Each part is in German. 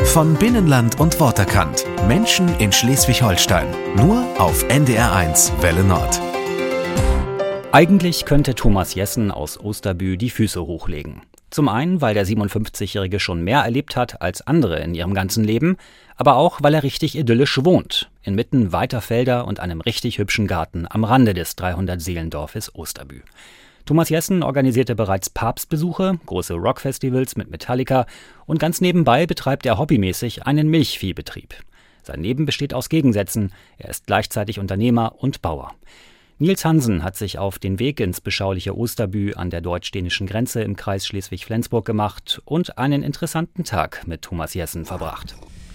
Von Binnenland und Worterkant. Menschen in Schleswig-Holstein. Nur auf NDR1 Welle Nord. Eigentlich könnte Thomas Jessen aus Osterbü die Füße hochlegen. Zum einen, weil der 57-Jährige schon mehr erlebt hat als andere in ihrem ganzen Leben, aber auch, weil er richtig idyllisch wohnt, inmitten weiter Felder und einem richtig hübschen Garten am Rande des 300-Seelendorfes Osterbü. Thomas Jessen organisierte bereits Papstbesuche, große Rockfestivals mit Metallica und ganz nebenbei betreibt er hobbymäßig einen Milchviehbetrieb. Sein Leben besteht aus Gegensätzen, er ist gleichzeitig Unternehmer und Bauer. Nils Hansen hat sich auf den Weg ins beschauliche Osterbü an der deutsch-dänischen Grenze im Kreis Schleswig-Flensburg gemacht und einen interessanten Tag mit Thomas Jessen verbracht.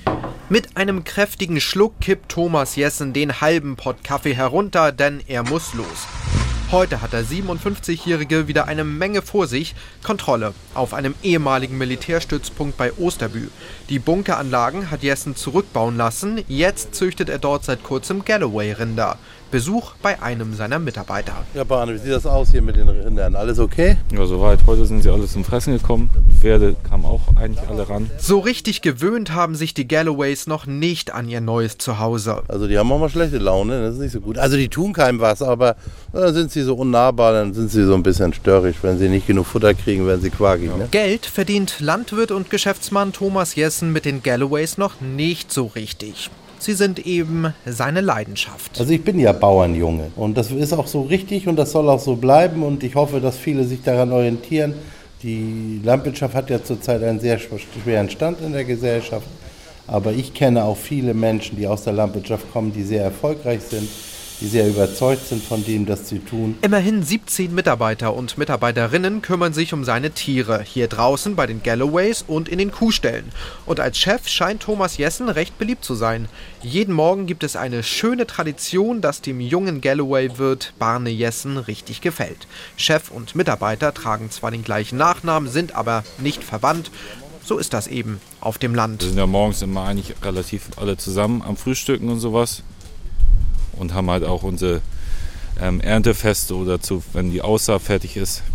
Mit einem kräftigen Schluck kippt Thomas Jessen den halben Pott Kaffee herunter, denn er muss los. Heute hat der 57-Jährige wieder eine Menge vor sich. Kontrolle auf einem ehemaligen Militärstützpunkt bei Osterbü. Die Bunkeranlagen hat Jessen zurückbauen lassen. Jetzt züchtet er dort seit kurzem Galloway-Rinder. Besuch bei einem seiner Mitarbeiter. Ja, Bahn, wie sieht das aus hier mit den Rindern? Alles okay? Ja, soweit. Heute sind sie alle zum Fressen gekommen. Pferde kamen auch eigentlich alle ran. So richtig gewöhnt haben sich die Galloways noch nicht an ihr neues Zuhause. Also die haben auch mal schlechte Laune, das ist nicht so gut. Also die tun keinem was, aber dann sind sie so unnahbar, dann sind sie so ein bisschen störrisch. Wenn sie nicht genug Futter kriegen, werden sie quakig. Ja. Ne? Geld verdient Landwirt und Geschäftsmann Thomas Jessen mit den Galloways noch nicht so richtig. Sie sind eben seine Leidenschaft. Also ich bin ja Bauernjunge und das ist auch so richtig und das soll auch so bleiben und ich hoffe, dass viele sich daran orientieren. Die Landwirtschaft hat ja zurzeit einen sehr schweren Stand in der Gesellschaft, aber ich kenne auch viele Menschen, die aus der Landwirtschaft kommen, die sehr erfolgreich sind, die sehr überzeugt sind von dem, das sie tun. Immerhin 17 Mitarbeiter und Mitarbeiterinnen kümmern sich um seine Tiere, hier draußen bei den Galloways und in den Kuhställen. Und als Chef scheint Thomas Jessen recht beliebt zu sein. Jeden Morgen gibt es eine schöne Tradition, das dem jungen Galloway-Wirt Barne Jessen richtig gefällt. Chef und Mitarbeiter tragen zwar den gleichen Nachnamen, sind aber nicht verwandt. So ist das eben auf dem Land. Wir sind ja morgens immer eigentlich relativ alle zusammen am Frühstücken und sowas. Und haben halt auch unsere Erntefeste oder wenn die Aussaat fertig ist,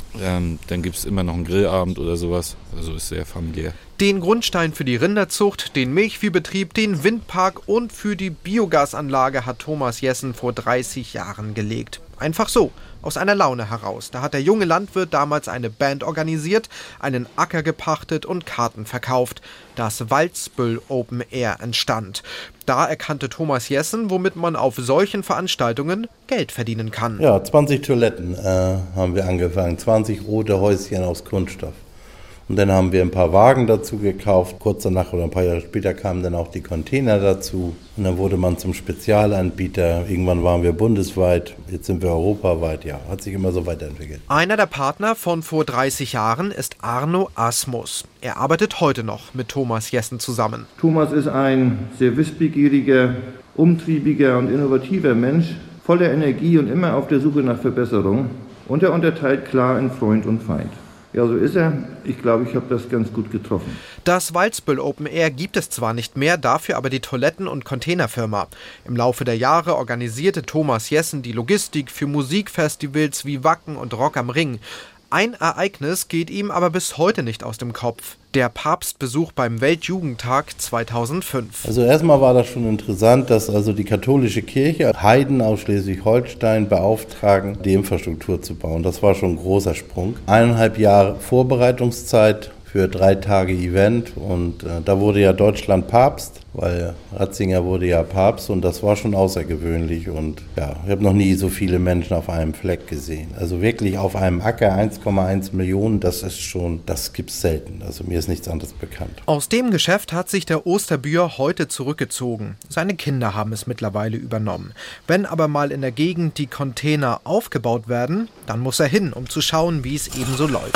dann gibt es immer noch einen Grillabend oder sowas. Also ist sehr familiär. Den Grundstein für die Rinderzucht, den Milchviehbetrieb, den Windpark und für die Biogasanlage hat Thomas Jessen vor 30 Jahren gelegt. Einfach so, aus einer Laune heraus. Da hat der junge Landwirt damals eine Band organisiert, einen Acker gepachtet und Karten verkauft. Das Waldsbüll Open Air entstand. Da erkannte Thomas Jessen, womit man auf solchen Veranstaltungen Geld verdienen kann. Ja, 20 Toiletten haben wir angefangen, 20 rote Häuschen aus Kunststoff. Und dann haben wir ein paar Wagen dazu gekauft. Kurz danach oder ein paar Jahre später kamen dann auch die Container dazu. Und dann wurde man zum Spezialanbieter. Irgendwann waren wir bundesweit, jetzt sind wir europaweit. Ja, hat sich immer so weiterentwickelt. Einer der Partner von vor 30 Jahren ist Arno Asmus. Er arbeitet heute noch mit Thomas Jessen zusammen. Thomas ist ein sehr wissbegieriger, umtriebiger und innovativer Mensch, voller Energie und immer auf der Suche nach Verbesserung. Und er unterteilt klar in Freund und Feind. Ja, so ist er. Ich glaube, ich habe das ganz gut getroffen. Das Waldsbüll Open Air gibt es zwar nicht mehr, dafür aber die Toiletten- und Containerfirma. Im Laufe der Jahre organisierte Thomas Jessen die Logistik für Musikfestivals wie Wacken und Rock am Ring. Ein Ereignis geht ihm aber bis heute nicht aus dem Kopf. Der Papstbesuch beim Weltjugendtag 2005. Also erstmal war das schon interessant, dass also die katholische Kirche Heiden aus Schleswig-Holstein beauftragen, die Infrastruktur zu bauen. Das war schon ein großer Sprung. 1,5 Jahre Vorbereitungszeit für 3 Tage Event und da wurde ja Deutschland Papst, weil Ratzinger wurde ja Papst und das war schon außergewöhnlich und ja, ich habe noch nie so viele Menschen auf einem Fleck gesehen. Also wirklich auf einem Acker 1,1 Millionen, das gibt's selten. Also mir ist nichts anderes bekannt. Aus dem Geschäft hat sich der Osterbüer heute zurückgezogen. Seine Kinder haben es mittlerweile übernommen. Wenn aber mal in der Gegend die Container aufgebaut werden, dann muss er hin, um zu schauen, wie es eben so läuft.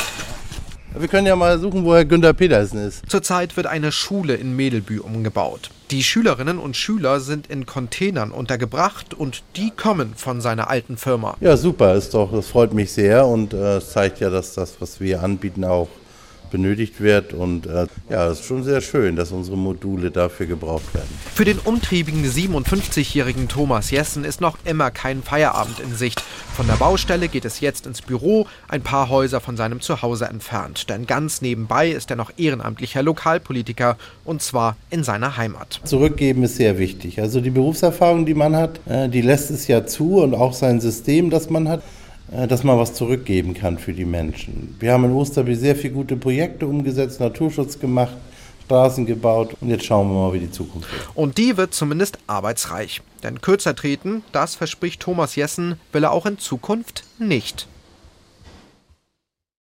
Wir können ja mal suchen, wo Herr Günther Petersen ist. Zurzeit wird eine Schule in Medelbü umgebaut. Die Schülerinnen und Schüler sind in Containern untergebracht und die kommen von seiner alten Firma. Ja, super, das freut mich sehr und es zeigt ja, dass das, was wir anbieten, auch benötigt wird. Und es ist schon sehr schön, dass unsere Module dafür gebraucht werden. Für den umtriebigen 57-jährigen Thomas Jessen ist noch immer kein Feierabend in Sicht. Von der Baustelle geht es jetzt ins Büro, ein paar Häuser von seinem Zuhause entfernt. Denn ganz nebenbei ist er noch ehrenamtlicher Lokalpolitiker, und zwar in seiner Heimat. Zurückgeben ist sehr wichtig. Also die Berufserfahrung, die man hat, die lässt es ja zu, und auch sein System, das man hat, dass man was zurückgeben kann für die Menschen. Wir haben in Osterby sehr viele gute Projekte umgesetzt, Naturschutz gemacht, Straßen gebaut, und jetzt schauen wir mal, wie die Zukunft wird. Und die wird zumindest arbeitsreich. Denn kürzer treten, das verspricht Thomas Jessen, will er auch in Zukunft nicht.